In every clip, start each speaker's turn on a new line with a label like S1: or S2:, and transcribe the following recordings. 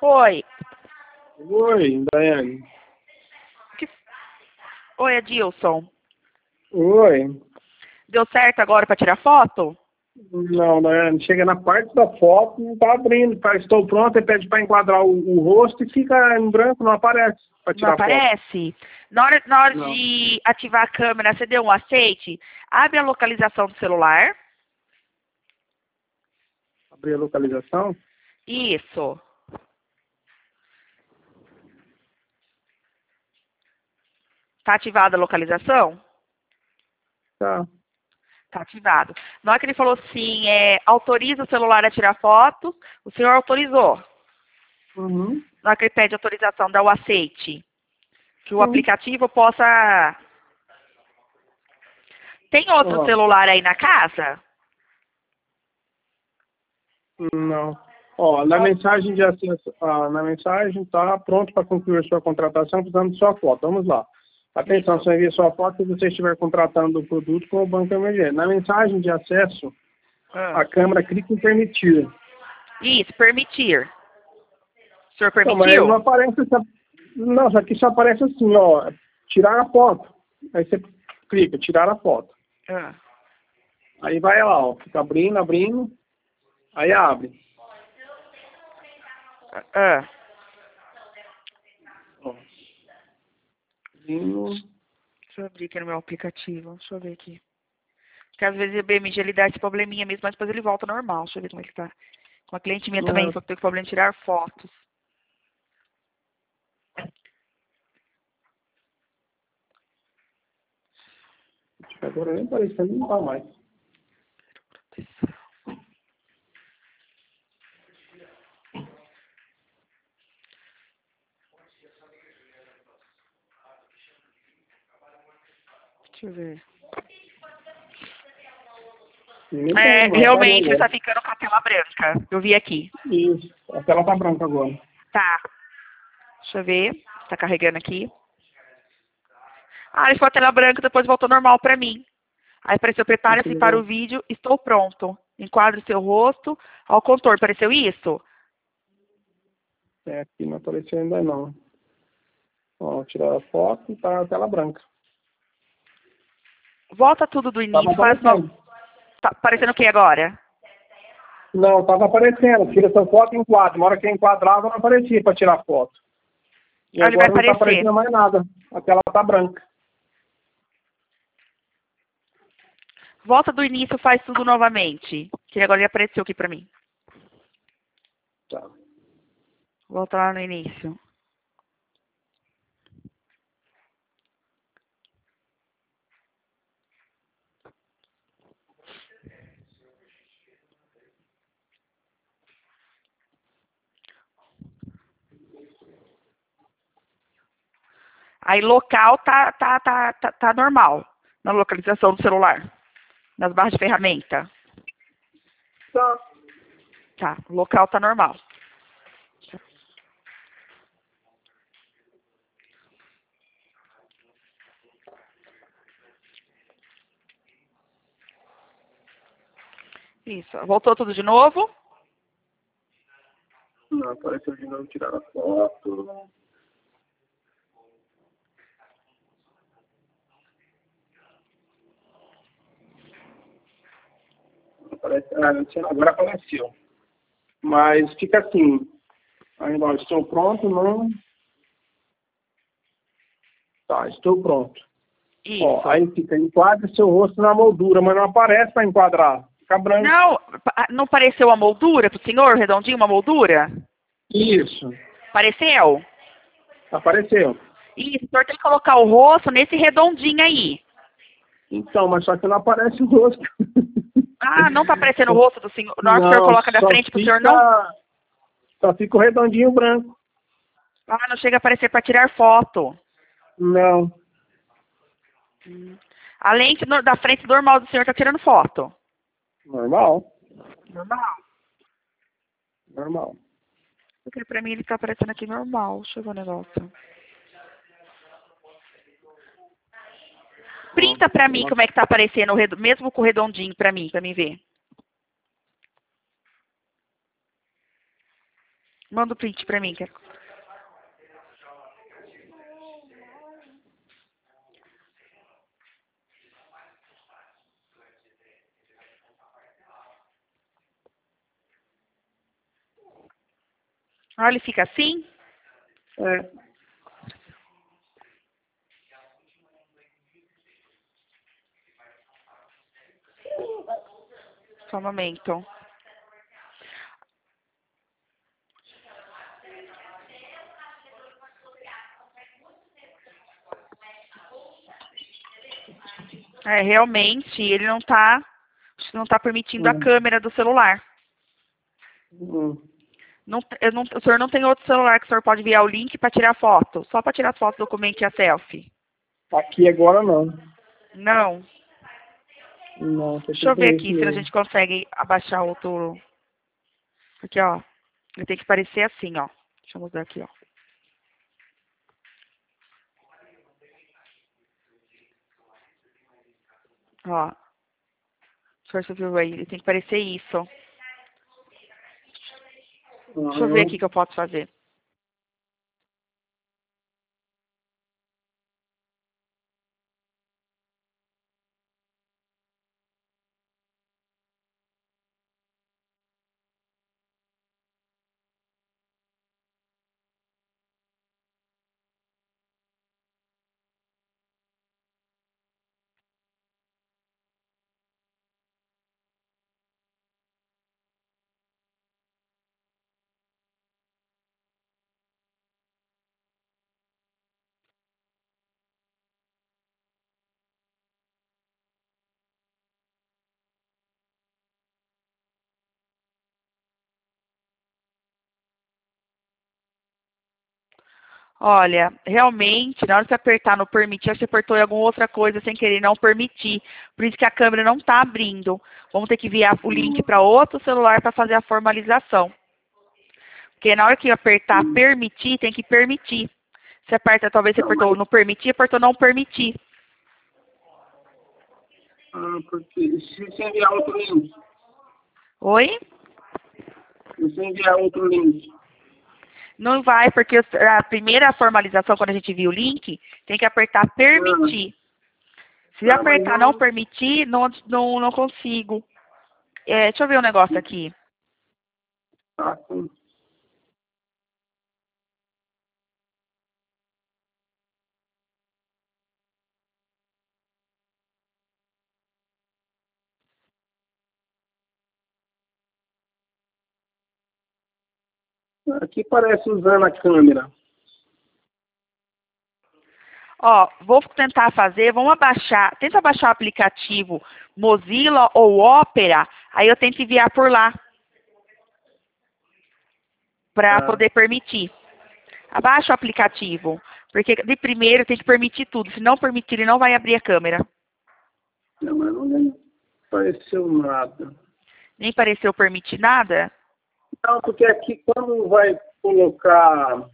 S1: Oi.
S2: Oi, Daiane.
S1: Que- Oi, Adilson.
S2: Oi.
S1: Deu certo agora para tirar foto?
S2: Não, Daiane, chega na parte da foto, não tá abrindo. Estou pronto, ele pede para enquadrar o rosto e fica em branco, não aparece para
S1: Não
S2: tirar foto.
S1: aparece? Na hora
S2: Não.
S1: de ativar a câmera, você deu um aceite? Abre a localização do celular.
S2: Abrir a localização?
S1: Isso. Tá ativada a localização?
S2: Tá.
S1: Tá ativado. Na hora que ele falou assim, autoriza o celular a tirar foto, o senhor autorizou.
S2: Uhum.
S1: Na hora que ele pede autorização, dá o aceite. Que o
S2: Sim.
S1: aplicativo possa... Tem outro
S2: Ó,
S1: celular aí na casa?
S2: não. Ó, na mensagem de acesso, na mensagem tá pronto para concluir sua contratação, precisamos de sua foto. Vamos lá. Atenção,
S1: Isso.
S2: só envia sua foto se você estiver contratando o produto com o Banco Emergente. Na mensagem de acesso,
S1: Ah.
S2: a câmera clica em permitir.
S1: Isso, permitir. O senhor
S2: Não, mas não
S1: permitiu?
S2: aparece essa... Não, só que só aparece assim, ó, tirar a foto. Aí você clica, tirar a foto.
S1: Ah.
S2: Aí vai lá, ó, fica abrindo, abrindo, aí abre.
S1: Ah.
S2: Ó, abrindo.
S1: Deixa eu abrir aqui no meu aplicativo. Deixa eu ver aqui. Porque às vezes o BMG ele dá esse probleminha mesmo, mas depois ele volta ao normal. Deixa eu ver como ele tá. Uma cliente minha também
S2: É,
S1: falou que tem problema de tirar fotos.
S2: agora nem aparecendo, não tá mais.
S1: Deixa eu ver.
S2: Nem tem, não, parou
S1: Realmente ele
S2: agora.
S1: tá ficando com a tela branca. Eu vi aqui.
S2: Isso, a tela tá branca agora.
S1: Tá. Deixa eu ver. Tá carregando aqui. Ah, ele ficou a tela branca, depois voltou normal pra mim. Aí apareceu, prepare-se para o vídeo, estou pronto. Enquadre o seu rosto ao contorno. Apareceu isso?
S2: É, aqui não apareceu ainda não. Ó, tirar a foto e tá a tela branca.
S1: Volta tudo do
S2: Tava
S1: início, faz no...
S2: aparecendo.
S1: Tá aparecendo o que agora?
S2: Não, tava aparecendo. Tira sua foto e enquadra. Na hora que enquadrava, não aparecia para tirar foto. E
S1: Ah, ele vai
S2: agora não tá
S1: aparecer.
S2: aparecendo mais nada. A tela tá branca.
S1: Volta do início, faz tudo novamente. Que agora ele apareceu aqui pra mim.
S2: Tá.
S1: Volta lá no início. Aí local tá normal. Na localização do celular. Nas barras de ferramenta.
S2: Tá.
S1: Tá, local tá normal. Isso. Voltou tudo de novo?
S2: Não, apareceu de novo tirar a foto. Aparece, agora apareceu. Mas fica assim. Aí nós estou pronto, não. Tá, estou pronto.
S1: Isso.
S2: Ó, aí fica, enquadre seu rosto na moldura, mas não aparece para enquadrar. Fica branco.
S1: Não, não pareceu a moldura pro senhor, redondinho, uma moldura?
S2: Isso.
S1: Pareceu?
S2: Apareceu.
S1: Isso, o senhor tem que colocar o rosto nesse redondinho aí.
S2: Então, mas só que não aparece o rosto.
S1: Ah, não tá aparecendo o rosto do senhor. Na hora que o senhor
S2: Não,
S1: coloca da
S2: só
S1: frente pro senhor,
S2: fica,
S1: não?
S2: só fica o redondinho branco.
S1: Ah, não chega a aparecer para tirar foto.
S2: Não.
S1: A lente da frente normal do senhor tá tirando foto.
S2: Normal.
S1: Normal.
S2: Normal.
S1: Porque pra mim ele tá aparecendo aqui normal. Deixa eu ver o negócio. Printa pra mim como é que tá aparecendo, mesmo com o redondinho pra mim ver. Manda o print pra mim, quero. Ah, ele fica assim?
S2: É.
S1: Só um momento. É, realmente, ele não tá permitindo a câmera do celular. Não, o senhor não tem outro celular que o senhor pode enviar o link para tirar foto? Só para tirar as fotos, documento e a selfie?
S2: Aqui agora não.
S1: Não.
S2: Não,
S1: Deixa eu ver aqui se a gente consegue abaixar outro. Aqui, ó. Ele tem que parecer assim, ó. Deixa eu mostrar aqui, ó. Ó. O senhor você viu aí? Ele tem que parecer isso. Deixa eu ver aqui o que eu posso fazer. Olha, realmente, na hora que você apertar no permitir, você apertou em alguma outra coisa sem querer não permitir. Por isso que a câmera não está abrindo. Vamos ter que enviar o link para outro celular para fazer a formalização. Porque na hora que apertar permitir, tem que permitir. Você aperta, talvez você apertou no permitir, apertou não permitir.
S2: Porque se você enviar outro link.
S1: Oi?
S2: Se você enviar outro link.
S1: Não vai, porque a primeira formalização, quando a gente viu o link, tem que apertar permitir. Se apertar não permitir, não consigo. É, deixa eu ver um negócio aqui.
S2: Tá, sim. Aqui parece usando a câmera.
S1: Ó, vou tentar fazer, vamos abaixar, tenta baixar o aplicativo Mozilla ou Opera, aí eu tento enviar por lá, para poder permitir. Abaixa o aplicativo, porque de primeiro tem que permitir tudo, se não permitir ele não vai abrir a câmera.
S2: Não, mas não apareceu nada.
S1: Nem pareceu permitir nada?
S2: Não, porque aqui quando vai colocar,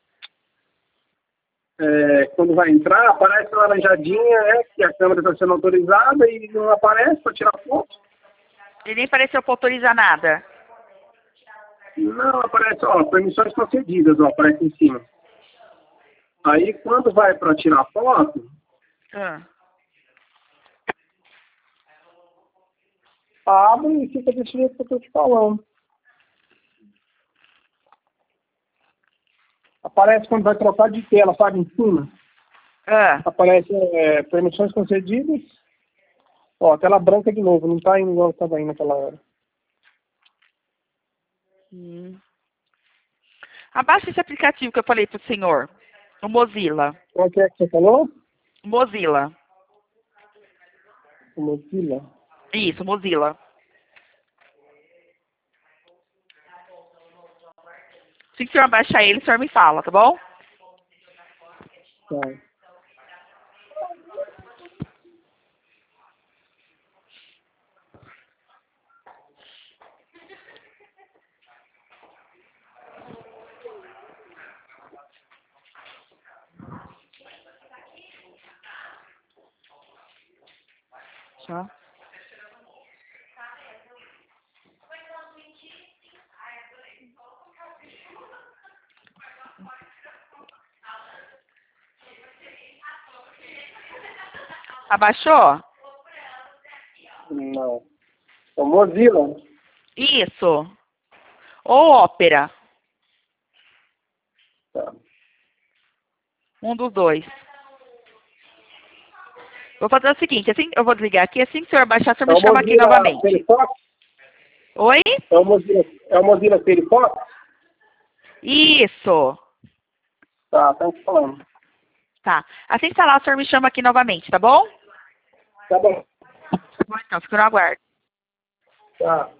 S2: quando vai entrar, aparece laranjadinha, que a câmera está sendo autorizada e não aparece para tirar foto.
S1: Ele nem pareceu pra autorizar nada.
S2: Não, aparece, ó, permissões concedidas, ó, aparece em cima. Aí quando vai para tirar foto, abre e fica desse jeito que eu estou te falando. Aparece quando vai trocar de tela, sabe, em cima. Aparece permissões concedidas. Ó, tela branca de novo, não está indo igual estava indo naquela hora.
S1: Abaixa esse aplicativo que eu falei pro senhor, o Mozilla.
S2: Qual que é que você falou?
S1: Mozilla.
S2: O Mozilla?
S1: Isso, Mozilla. Se o senhor abaixar ele, o senhor me fala, tá bom?
S2: Tá.
S1: Tá. Abaixou?
S2: Não. É o Mozilla.
S1: Isso. Ou Opera.
S2: Tá.
S1: Um dos dois. Vou fazer o seguinte, assim, eu vou desligar aqui, assim que o senhor baixar, o senhor me chama aqui novamente.
S2: Firefox?
S1: Oi?
S2: É o Mozilla Firefox?
S1: Isso.
S2: Tá falando.
S1: Tá. Assim que instalar, o senhor me chama aqui novamente, tá bom?
S2: Tá bom.
S1: Tá bom, então, fico no aguardo.
S2: Tá.